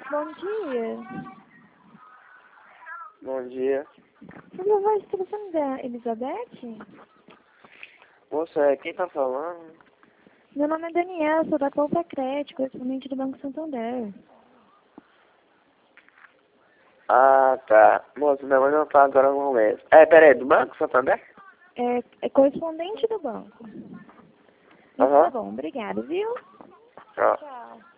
Bom dia. Bom dia. Por favor, esse telefone da Elizabeth? Moça, quem tá falando? Meu nome é Daniel, sou da Poupa Crédito, correspondente do Banco Santander. Ah, tá. Moça, minha mãe não tá agora no momento. Peraí, do Banco Santander? É correspondente do banco. Isso Aham. tá bom, obrigada, viu? Tchau. Tchau.